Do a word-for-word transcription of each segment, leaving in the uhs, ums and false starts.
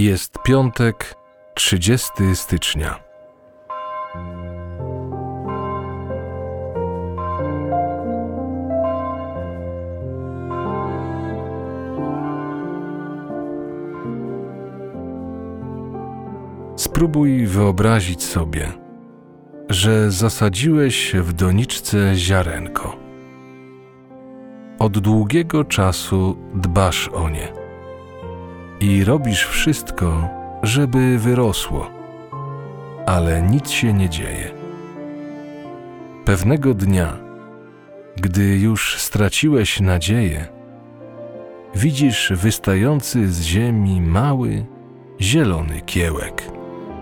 Jest piątek, trzydziestego stycznia. Spróbuj wyobrazić sobie, że zasadziłeś w doniczce ziarenko. Od długiego czasu dbasz o nie i robisz wszystko, żeby wyrosło, ale nic się nie dzieje. Pewnego dnia, gdy już straciłeś nadzieję, widzisz wystający z ziemi mały, zielony kiełek.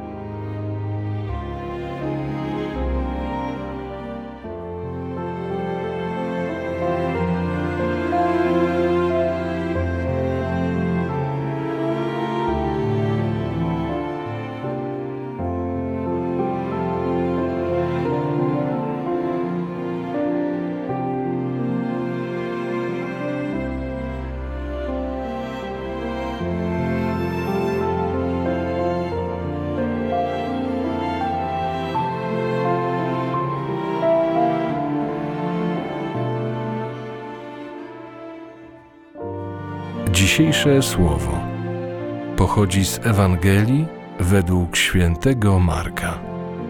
Dzisiejsze słowo pochodzi z Ewangelii według świętego Marka.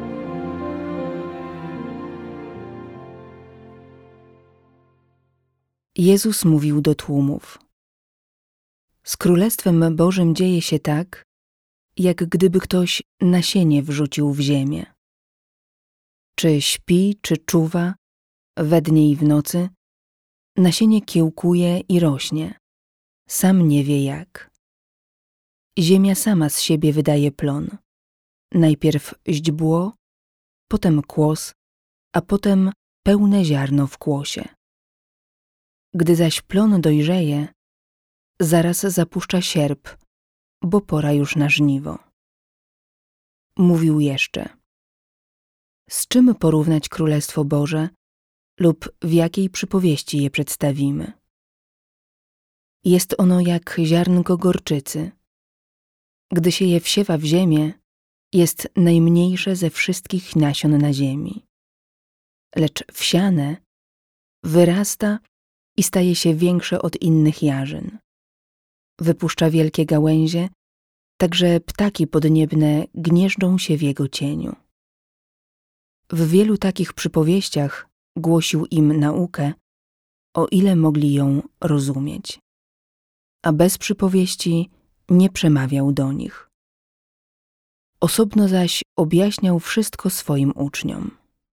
Jezus mówił do tłumów: z Królestwem Bożym dzieje się tak, jak gdyby ktoś nasienie wrzucił w ziemię. Czy śpi, czy czuwa, we dnie i w nocy, nasienie kiełkuje i rośnie. Sam nie wie jak. Ziemia sama z siebie wydaje plon. Najpierw źdźbło, potem kłos, a potem pełne ziarno w kłosie. Gdy zaś plon dojrzeje, zaraz zapuszcza sierp, bo pora już na żniwo. Mówił jeszcze: z czym porównać Królestwo Boże lub w jakiej przypowieści je przedstawimy? Jest ono jak ziarnko gorczycy. Gdy się je wsiewa w ziemię, jest najmniejsze ze wszystkich nasion na ziemi. Lecz wsiane wyrasta i staje się większe od innych jarzyn. Wypuszcza wielkie gałęzie, tak że ptaki podniebne gnieżdżą się w jego cieniu. W wielu takich przypowieściach głosił im naukę, o ile mogli ją rozumieć. A bez przypowieści nie przemawiał do nich. Osobno zaś objaśniał wszystko swoim uczniom.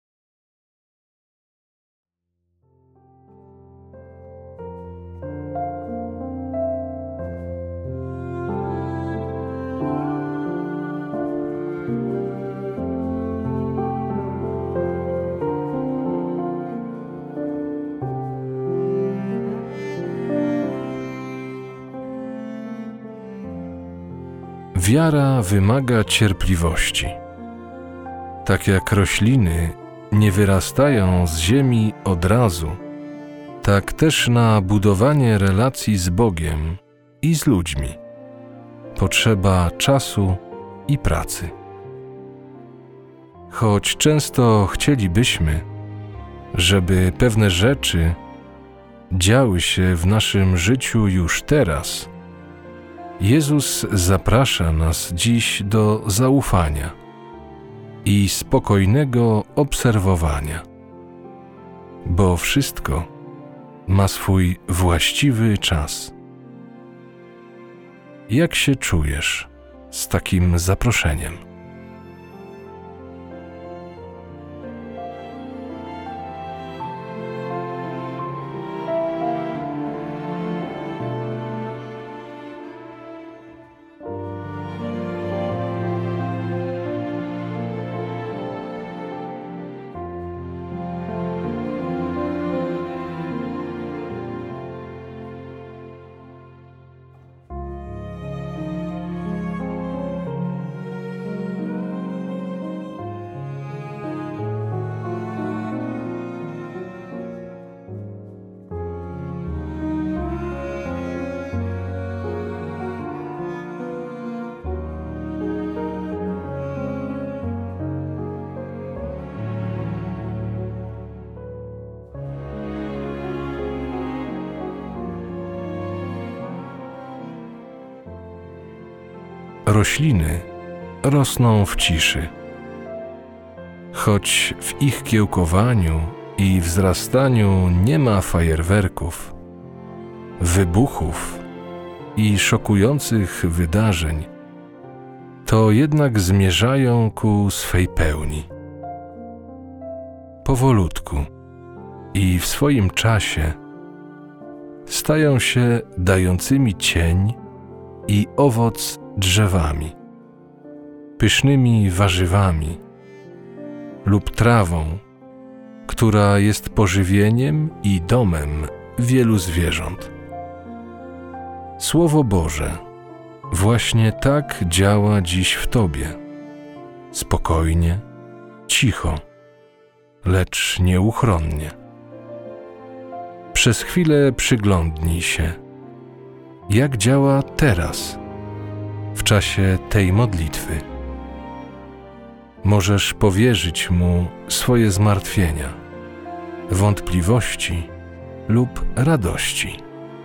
Wiara wymaga cierpliwości. Tak jak rośliny nie wyrastają z ziemi od razu, tak też na budowanie relacji z Bogiem i z ludźmi potrzeba czasu i pracy. Choć często chcielibyśmy, żeby pewne rzeczy działy się w naszym życiu już teraz, Jezus zaprasza nas dziś do zaufania i spokojnego obserwowania, bo wszystko ma swój właściwy czas. Jak się czujesz z takim zaproszeniem? rośliny rosną w ciszy. Choć w ich kiełkowaniu i wzrastaniu nie ma fajerwerków, wybuchów i szokujących wydarzeń, to jednak zmierzają ku swej pełni. Powolutku i w swoim czasie stają się dającymi cień i owoc drzewami, pysznymi warzywami lub trawą, która jest pożywieniem i domem wielu zwierząt. Słowo Boże właśnie tak działa dziś w Tobie. Spokojnie, cicho, lecz nieuchronnie. Przez chwilę przyglądnij się, jak działa teraz, w czasie tej modlitwy. Możesz powierzyć Mu swoje zmartwienia, wątpliwości lub radości.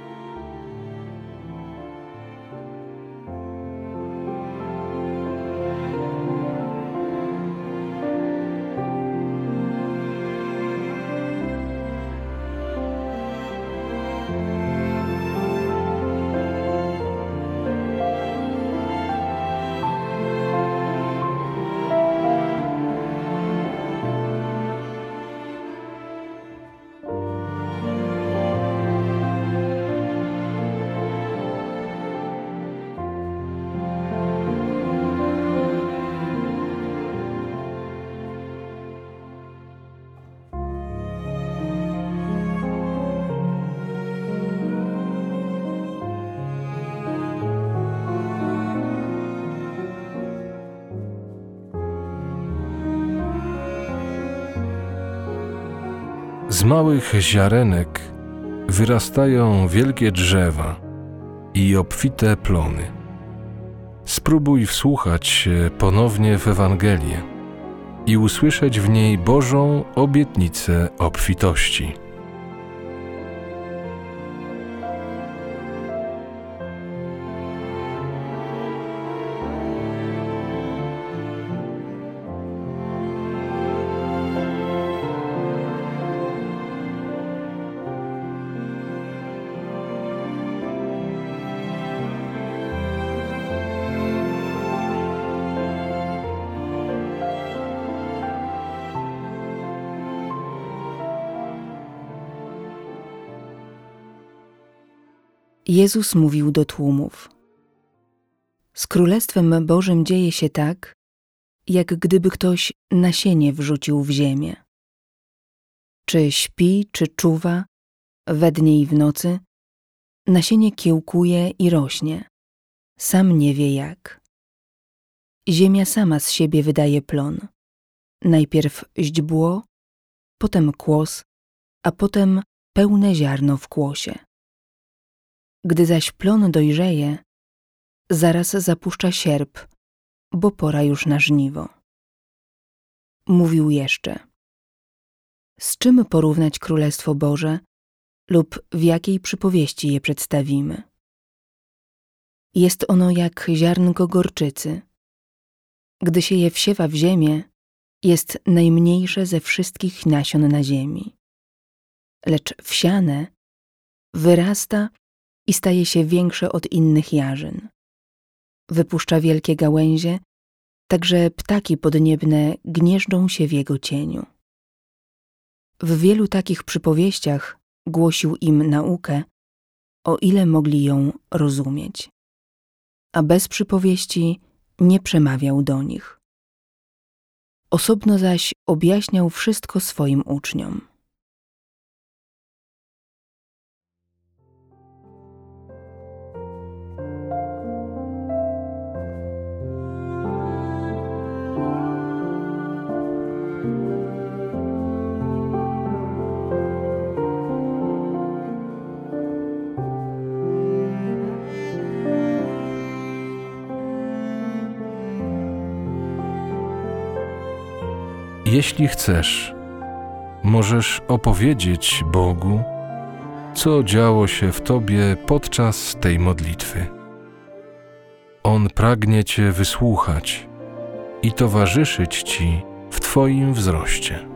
Z małych ziarenek wyrastają wielkie drzewa i obfite plony. Spróbuj wsłuchać się ponownie w Ewangelię i usłyszeć w niej Bożą obietnicę obfitości. Jezus mówił do tłumów: z Królestwem Bożym dzieje się tak, jak gdyby ktoś nasienie wrzucił w ziemię. Czy śpi, czy czuwa, we dnie i w nocy, nasienie kiełkuje i rośnie, sam nie wie jak. Ziemia sama z siebie wydaje plon. Najpierw źdźbło, potem kłos, a potem pełne ziarno w kłosie. Gdy zaś plon dojrzeje, zaraz zapuszcza sierp, bo pora już na żniwo. Mówił jeszcze: z czym porównać Królestwo Boże lub w jakiej przypowieści je przedstawimy? Jest ono jak ziarnko gorczycy. Gdy się je wsiewa w ziemię, jest najmniejsze ze wszystkich nasion na ziemi. Lecz wsiane wyrasta i staje się większe od innych jarzyn. Wypuszcza wielkie gałęzie, tak że ptaki podniebne gnieżdżą się w jego cieniu. W wielu takich przypowieściach głosił im naukę, o ile mogli ją rozumieć, a bez przypowieści nie przemawiał do nich. Osobno zaś objaśniał wszystko swoim uczniom. Jeśli chcesz, możesz opowiedzieć Bogu, co działo się w tobie podczas tej modlitwy. On pragnie Cię wysłuchać i towarzyszyć Ci w Twoim wzroście.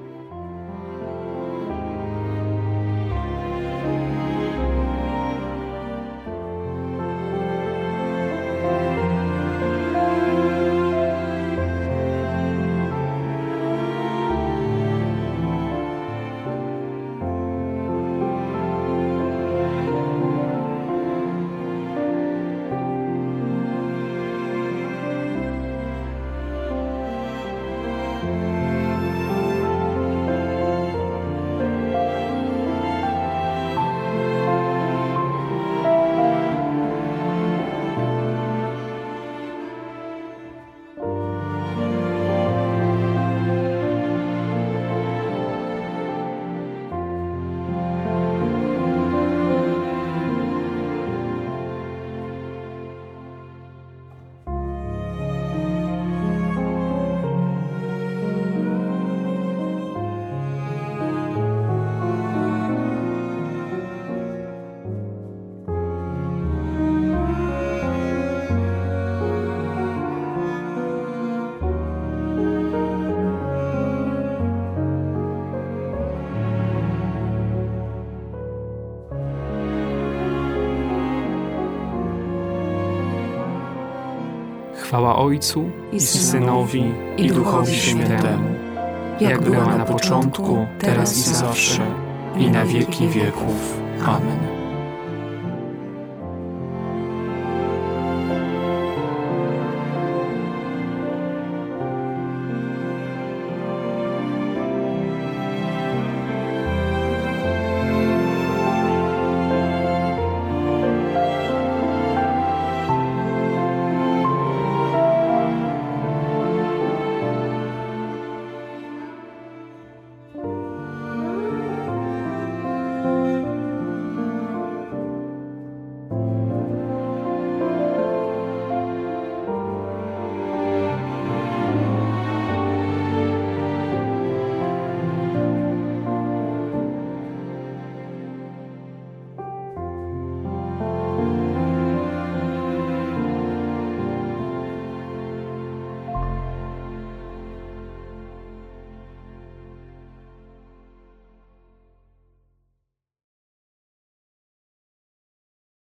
Chwała Ojcu i Synowi, i Duchowi Świętemu, jak była na początku, teraz i zawsze, i na wieki wieków. Amen.